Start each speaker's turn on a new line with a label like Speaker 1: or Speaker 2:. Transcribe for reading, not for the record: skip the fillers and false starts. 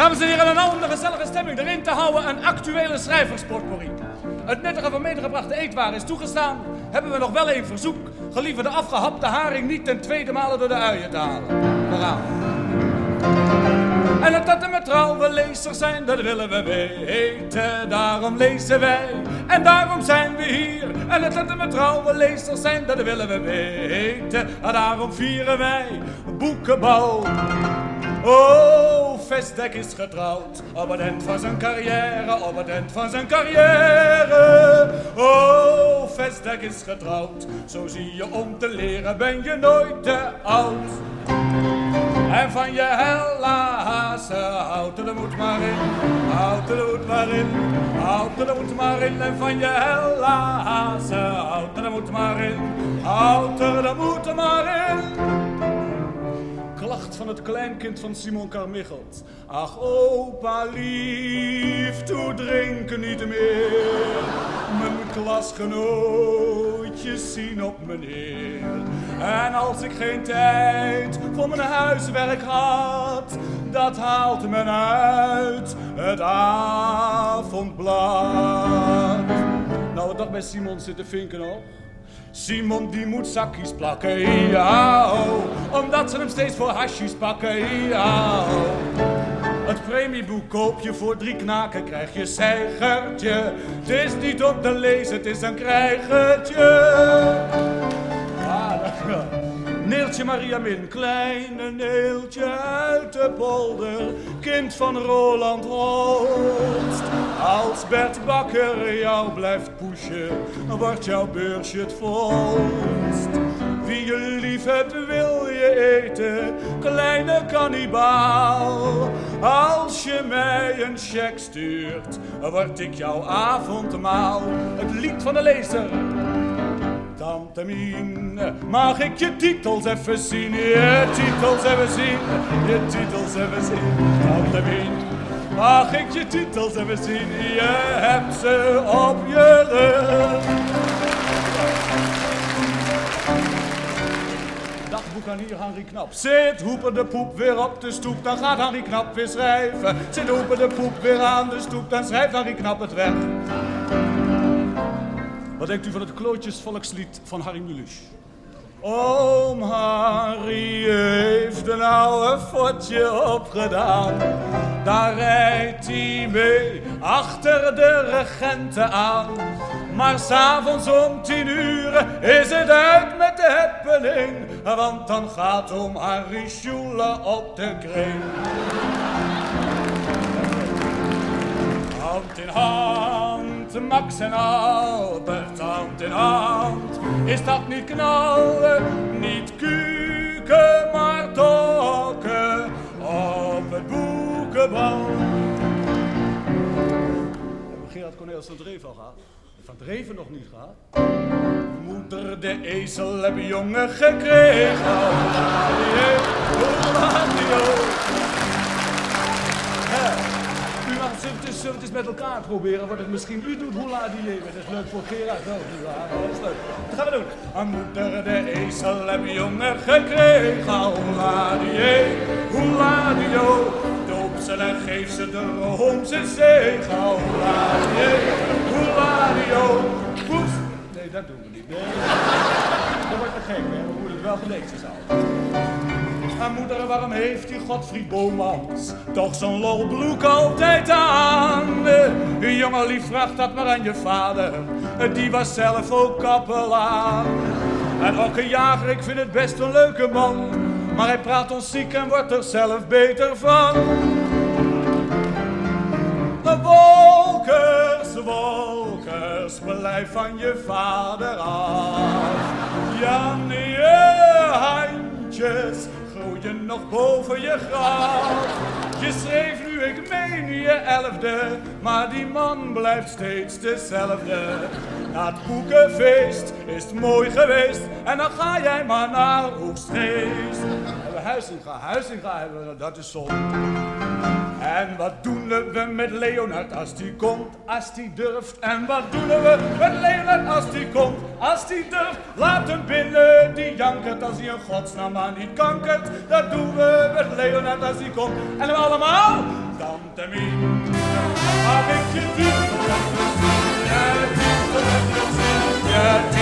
Speaker 1: Dames en heren, en nou om de gezellige stemming erin te houden, een actuele schrijverspotpourri. Het nuttige van medegebrachte eetwaren is toegestaan. Hebben we nog wel een verzoek. Gelieve de afgehapte haring niet ten tweede male door de uien te halen. Verhaal. En dat we trouwe lezers zijn, dat willen we weten. Daarom lezen wij en daarom zijn we hier. En dat we trouwe lezers zijn, dat willen we weten. En daarom vieren wij boekenbouw. Oh, Vestdek is getrouwd, op het eind van zijn carrière, op het eind van zijn carrière. Oh, Vestdek is getrouwd, zo zie je om te leren ben je nooit te oud. En van je hella hazen, houd er de moed maar in, houd er de moed maar in, houd er de moed maar in. En van je hella hazen, houd er de moed maar in, houd er de moed maar in. Klacht van het kleinkind van Simon Carmichelt. Ach, opa lief, toe drinken niet meer. Mijn klasgenootjes zien op me neer. En als ik geen tijd voor mijn huiswerk had, dat haalt men uit het avondblad. Nou, wat dacht bij Simon zitten vinken nog? Simon die moet zakjes plakken, ja, omdat ze hem steeds voor hasjes pakken, ja. Het premieboek koop je voor 3 knaken, krijg je zeigertje. Het is niet om te lezen, het is een krijgertje. Neeltje Maria Min, kleine Neeltje uit de polder, kind van Roland Holst. Als Bert Bakker jou blijft pushen, wordt jouw beursje het volst. Wie je lief hebt wil je eten, kleine kannibaal. Als je mij een cheque stuurt, word ik jouw avondmaal. Het lied van de lezer. Tante Mien, mag ik je titels even zien? Je titels even zien, je titels even zien. Tante Mien, mag ik je titels even zien? Je hebt ze op je rug. Dagboekanier Henri Knap. Zit Hoeper de Poep weer op de stoep, dan gaat Henri Knap weer schrijven. Zit Hoeper de Poep weer aan de stoep, dan schrijft Henri Knap het weg. Wat denkt u van het Klootjesvolkslied van Harry Mulisch? Oom Harry heeft een oude Fordje opgedaan. Daar rijdt hij mee achter de regenten aan. Maar 's avonds om 10 uur is het uit met de happening. Want dan gaat oom Harry sjoelen op de kring. Hand in hand, Max en Albert, hand in hand. Is dat niet knallen, niet kuken, maar tokken op het boekenbal. Hebben Gerard Cornelis van Dreven al gehad? Van Dreven nog niet gehad? Moeder de ezel heb jongen gekregen. Zullen we het eens met elkaar proberen? Wordt het misschien u doet hoela die dat is leuk voor Gerard. Oh, hoela, dat is leuk. Dat gaan we doen. Aan moeder de ezel heb jongen gekregen. Hoela die doop ze en geef ze de roomse zegen. Hoela die poes. Nee, dat doen we niet. Nee. Dat wordt te gek, hè? We moeten het wel gelezen zijn. En moeder, waarom heeft die Godfried Bomans toch zo'n lolbroek altijd aan? Jongen lief, vraag dat maar aan je vader, die was zelf ook kapelaan. En ook een jager, ik vind het best een leuke man, maar hij praat ons ziek en wordt er zelf beter van. Wolkers, blijf van je vader af. Jan, je handjes groeien nog boven je graf. Je schreef nu, ik meen je 11e, maar die man blijft steeds dezelfde. Na het boekenfeest is het mooi geweest en dan ga jij maar naar Oegstgeest. We Huizinga hebben we, dat is zonde. En wat doen we met Leonard als die komt, als die durft? En wat doen we met Leonard als die komt, als die durft? Laat hem binnen, die jankert als hij een godsnaam maar niet kankert. Dat doen we met Leonard als die komt. En we allemaal, Tante Mien, heb ik je diep met plezier, ja, diep met plezier, ja,